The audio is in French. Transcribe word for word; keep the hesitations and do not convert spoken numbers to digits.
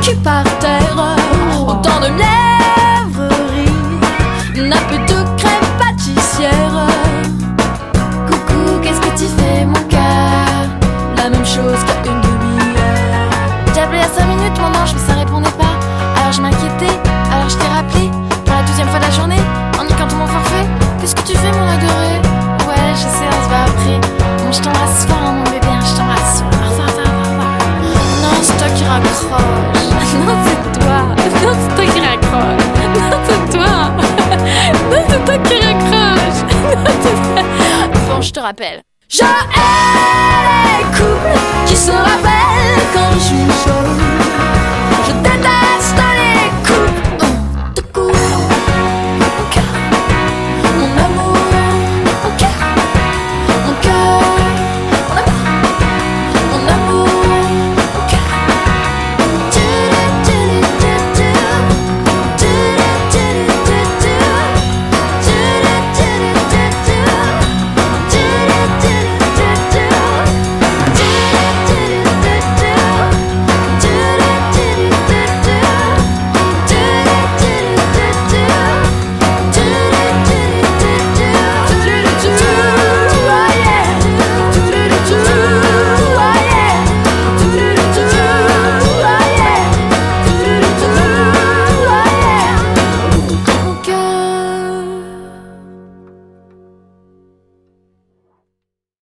cul par terre. Autant de mièvrerie n'a plus de crème pâtissière. Coucou, qu'est-ce que tu fais mon cœur? La même chose qu'à une demi-heure. J'ai appelé à cinq minutes mon ange mais ça répondait pas. Alors je m'inquiétais, alors je t'ai rappelé pour la douzième fois de la journée en niquant tout mon forfait. Qu'est-ce que tu fais mon adoré? Ouais je sais, on se voit après. Bon je t'embrasse fort hein, mon bébé, hein, je t'embrasse fort. Au revoir, au revoir, au revoir. Non c'est toi qui raccroche. Non c'est toi. Non c'est toi qui raccroche. Non c'est toi. Non c'est toi qui raccroche. Non c'est toi. Bon je te rappelle. Je hais les couples qui se